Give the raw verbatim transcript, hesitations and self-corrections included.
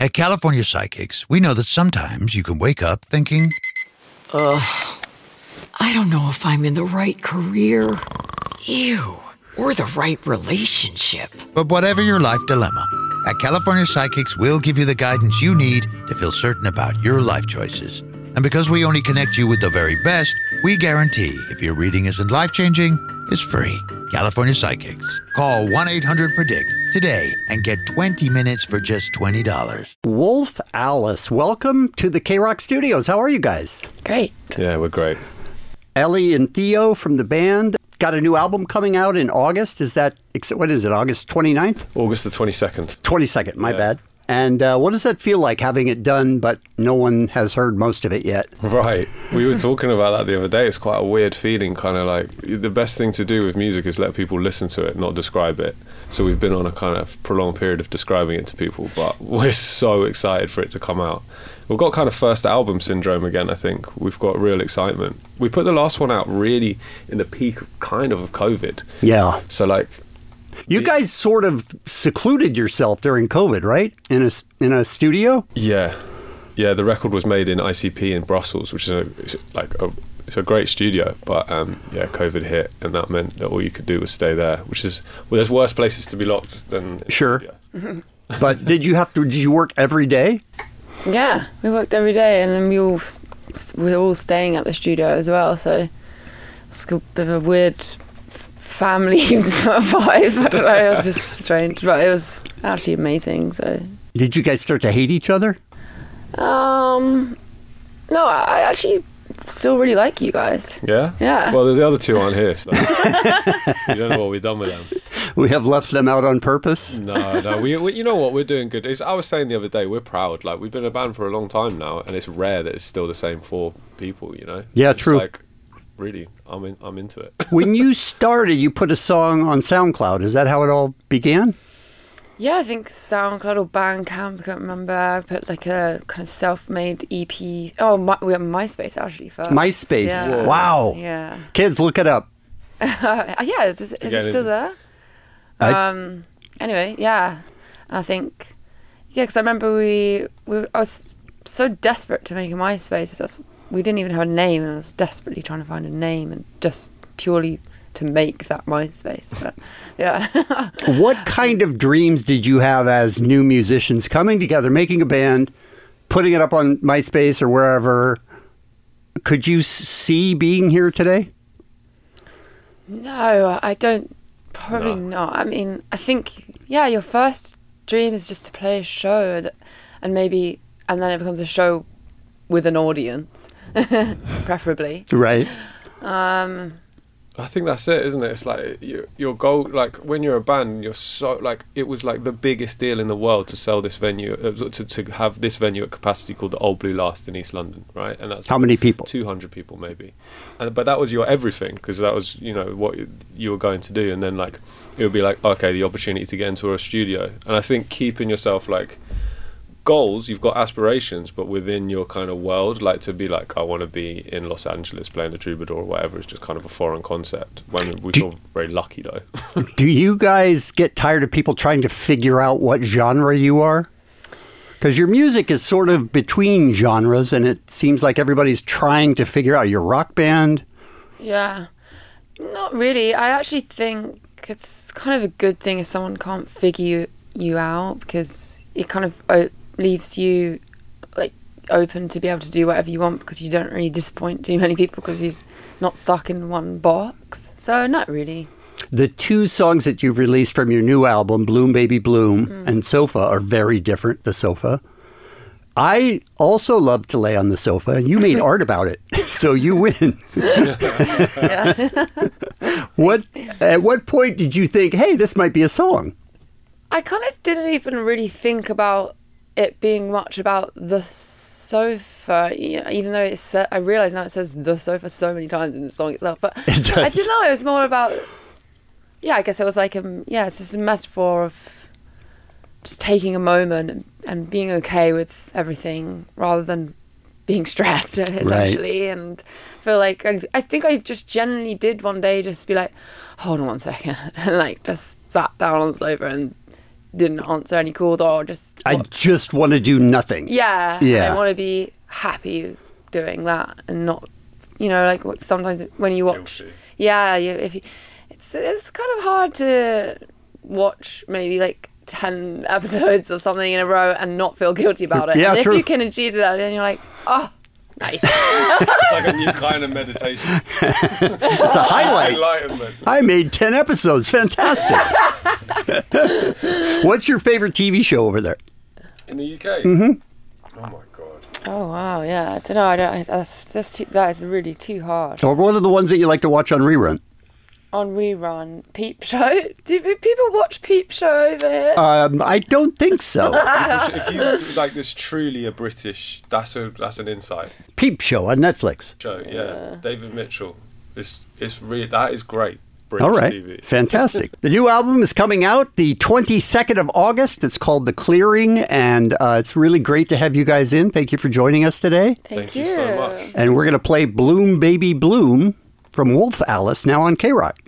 At California Psychics, we know that sometimes you can wake up thinking, Ugh, I don't know if I'm in the right career. Ew, or the right relationship. But whatever your life dilemma, at California Psychics, we'll give you the guidance you need to feel certain about your life choices. And because we only connect you with the very best, we guarantee if your reading isn't life-changing, it's free. California Psychics. Call one eight hundred predict today and get twenty minutes for just twenty dollars. Wolf Alice, welcome to the K-Rock Studios. How are you guys? Great. Yeah, we're great. Ellie and Theo from the band got a new album coming out in August. Is that, what is it, August twenty-ninth? August the twenty-second. twenty-second, my Yeah. bad. And uh, what does that feel like, having it done, but no one has heard most of it yet? Right. We were talking about that the other day. It's quite a weird feeling, kind of like the best thing to do with music is let people listen to it, not describe it. So we've been on a kind of prolonged period of describing it to people, but we're so excited for it to come out. We've got kind of first album syndrome again, I think. We've got real excitement. We put the last one out really in the peak kind of of COVID. Yeah. So like... You guys sort of secluded yourself during COVID, right? In a, in a studio? Yeah. Yeah, the record was made in I C P in Brussels, which is a, it's like a, it's a great studio. But um, yeah, COVID hit, and that meant that all you could do was stay there, which is, well, there's worse places to be locked than... Sure. Yeah. But did you have to, did you work every day? Yeah, we worked every day, and then we all we were all staying at the studio as well. So it's a bit of a weird family vibe. I don't know. It was just strange, but it was actually amazing. So Did you guys start to hate each other? um, no, I actually still really like you guys. Yeah? Yeah. Well, the other two aren't here, so you don't know what we've done with them. We have left them out on purpose? No, no. We, we, you know what? We're doing good. It's, I was saying the other day, we're proud. Like, we've been a band for a long time now, and it's rare that it's still the same four people, you know? Yeah, it's true. Like, really, I'm in, I'm into it. When you started, you put a song on SoundCloud. Is that how it all began? Yeah, I think SoundCloud or Bandcamp, I can't remember. I put like a kind of self-made E P. Oh, my, we have MySpace actually first. MySpace. Yeah. Wow. Yeah. Kids, look it up. Uh, yeah, is, is, is it still there? I- Um. Anyway, yeah, I think yeah, because I remember we, we I was so desperate to make a MySpace. That's, we didn't even have a name, and I was desperately trying to find a name, and just purely to make that MySpace. But, yeah. What kind of dreams did you have as new musicians coming together, making a band, putting it up on MySpace or wherever? Could you s- see being here today? No, I don't. Probably No. not. I mean, I think yeah, your first dream is just to play a show, that, and maybe, and then it becomes a show with an audience, preferably. Right. Um, I think that's it, isn't it? It's like you, your goal, like when you're a band, you're so like it was like the biggest deal in the world to sell this venue, uh, to to have this venue at capacity called the Old Blue Last in East London, right? And that's How many people? two hundred people maybe, and but that was your everything, because that was, you know, what you were going to do, and then like it would be like, okay, the opportunity to get into a studio, and I think keeping yourself like goals, you've got aspirations, but within your kind of world, like to be like, I want to be in Los Angeles playing the Troubadour or whatever, is just kind of a foreign concept. When we Do- feel very lucky though. Do you guys get tired of people trying to figure out what genre you are? Because your music is sort of between genres, and it seems like everybody's trying to figure out your rock band. yeah, not really. I actually think it's kind of a good thing if someone can't figure you, you out, because it kind of o- leaves you like open to be able to do whatever you want, because you don't really disappoint too many people because you're not stuck in one box. So not really. The two songs that you've released from your new album, Bloom Baby Bloom and Sofa, are very different, the Sofa. I also love to lay on the sofa, and you made art about it, so you win. What? At what point did you think, hey, this might be a song? I kind of didn't even really think about it being much about the sofa, you know, even though it's sa- I realise now it says the sofa so many times in the song itself, but It does. I didn't know, it was more about, yeah, I guess it was like, um, yeah, it's just a metaphor of just taking a moment and, and being okay with everything rather than being stressed, essentially. And I feel like, I, I think I just genuinely did one day just be like, hold on one second, and like just sat down on the sofa and didn't answer any calls or just I watch. just want to do nothing. Yeah, Yeah. I want to be happy doing that and not, you know, like what sometimes when you watch, Guilty. yeah, you, if you, it's it's kind of hard to watch maybe like ten episodes or something in a row and not feel guilty about it. Yeah, and if true. you can achieve that, then you're like, oh, nice. It's like a new kind of meditation. It's a highlight. Enlightenment. I made ten episodes. Fantastic. What's your favorite T V show over there? In the U K? Mm-hmm. Oh my god. Oh wow, yeah. I don't know. I don't. That's that's too, that is really too hard. Or one of the ones that you like to watch on rerun? On rerun, Peep Show. Do people watch Peep Show over here? Um, I don't think so. If you like this truly a British, that's a that's an insight Peep Show on Netflix. show. Yeah, David Mitchell. It's it's really that is great. British All right. T V. Fantastic. The new album is coming out the twenty-second of August. It's called The Clearing, and uh, it's really great to have you guys in. Thank you for joining us today. Thank, Thank you so much. And we're going to play Bloom Baby Bloom from Wolf Alice now on K-Rock.